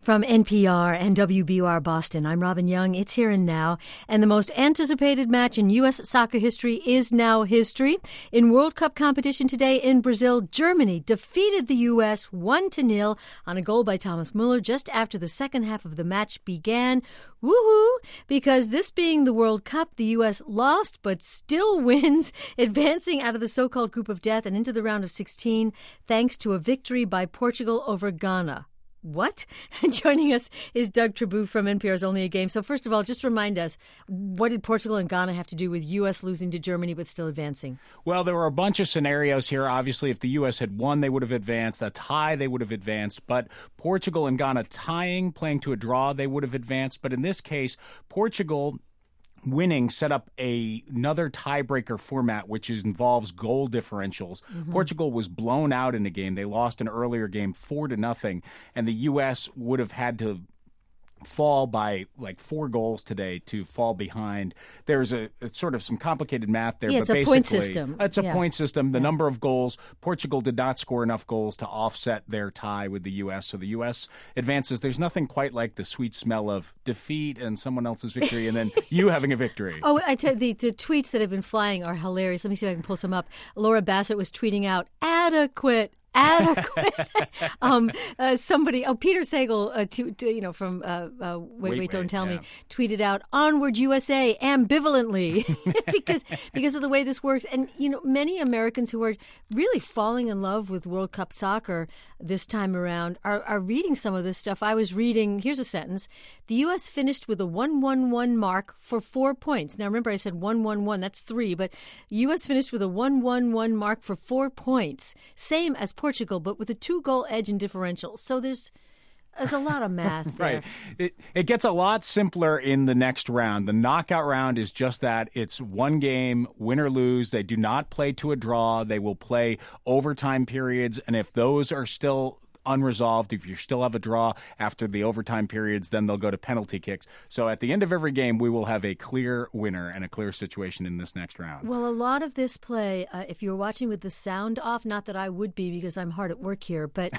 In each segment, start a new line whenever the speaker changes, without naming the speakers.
From NPR and WBUR Boston, I'm Robin Young. It's here and now. And the most anticipated match in U.S. soccer history is now history. In World Cup competition today in Brazil, Germany defeated the U.S. 1-0 on a goal by Thomas Müller just after the second half of the match began. Woohoo! Because this being the World Cup, the U.S. lost but still wins, advancing out of the so-called group of death and into the round of 16 thanks to a victory by Portugal over Ghana. What? Joining us is Doug Trabue from NPR's Only a Game. So first of all, just remind us, what did Portugal and Ghana have to do with U.S. losing to Germany but still advancing?
Well, there were a bunch of scenarios here. Obviously, if the U.S. had won, they would have advanced. A tie, they would have advanced. But Portugal and Ghana tying, playing to a draw, they would have advanced. But in this case, Portugal winning set up another tiebreaker format, which involves goal differentials. Mm-hmm. Portugal was blown out in the game. They lost an earlier game 4-0, and the U.S. would have had to fall by like 4 goals today to fall behind. There's it's sort of some complicated math there.
Yeah,
but
it's a point system.
It's a point system. The number of goals, Portugal did not score enough goals to offset their tie with the U.S., so the U.S. advances. There's nothing quite like the sweet smell of defeat and someone else's victory and then you having a victory.
Oh, I tell you, the tweets that have been flying are hilarious. Let me see if I can pull some up. Laura Bassett was tweeting out, adequate. Peter Sagal, from Wait, Don't Tell Me, tweeted out, "Onward USA," ambivalently, because of the way this works. And, many Americans who are really falling in love with World Cup soccer this time around are reading some of this stuff. I was reading, here's a sentence, the U.S. finished with a 1-1-1 mark for 4 points. Now, remember I said 1-1-1, that's 3, but the U.S. finished with a 1-1-1 mark for 4 points. Same as Portugal, but with a 2-goal edge in differentials. So there's a lot of math there.
Right. It gets a lot simpler in the next round. The knockout round is just that. It's one game, win or lose. They do not play to a draw. They will play overtime periods, and if those are still unresolved, if you still have a draw after the overtime periods, then they'll go to penalty kicks. So at the end of every game, we will have a clear winner and a clear situation in this next round.
Well, a lot of this play, if you were watching with the sound off, not that I would be because I'm hard at work here, but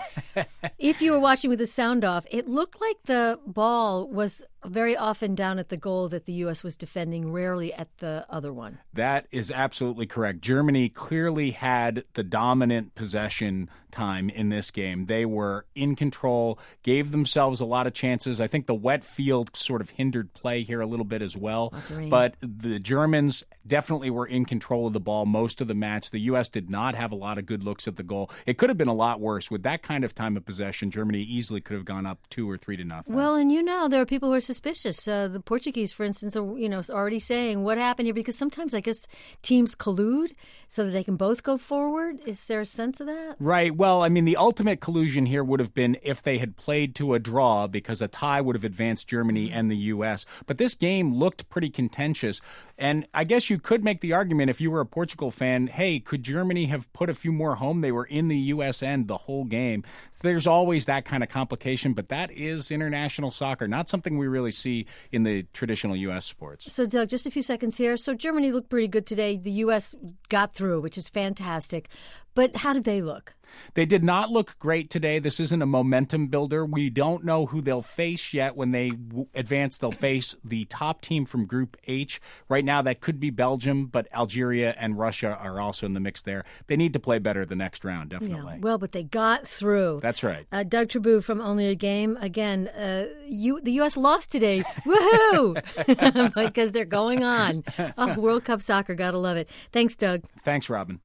if you were watching with the sound off, it looked like the ball was very often down at the goal that the U.S. was defending, rarely at the other one.
That is absolutely correct. Germany clearly had the dominant possession time in this game. They were in control, gave themselves a lot of chances. I think the wet field sort of hindered play here a little bit as well. But the Germans definitely were in control of the ball most of the match. The U.S. did not have a lot of good looks at the goal. It could have been a lot worse. With that kind of time of possession, Germany easily could have gone up 2 or 3-0.
Well, and there are people who are suspicious. The Portuguese, for instance, are already saying what happened here, because sometimes I guess teams collude so that they can both go forward. Is there a sense of that?
Right. Well, I mean, the ultimate collusion here would have been if they had played to a draw, because a tie would have advanced Germany and the U.S. But this game looked pretty contentious. And I guess you could make the argument, if you were a Portugal fan, hey, could Germany have put a few more home? They were in the U.S. end the whole game. So there's always that kind of complication, but that is international soccer, not something we really see in the traditional U.S. sports.
So, Doug, just a few seconds here. So Germany looked pretty good today. The U.S. got through, which is fantastic. But how did they look?
They did not look great today. This isn't a momentum builder. We don't know who they'll face yet. When they advance, they'll face the top team from Group H. Right now, that could be Belgium, but Algeria and Russia are also in the mix there. They need to play better the next round, definitely.
Yeah, well, but they got through.
That's right.
Doug Trabue from Only a Game. Again, the U.S. lost today. Woohoo! Because they're going on. Oh, World Cup soccer. Gotta love it. Thanks, Doug.
Thanks, Robin.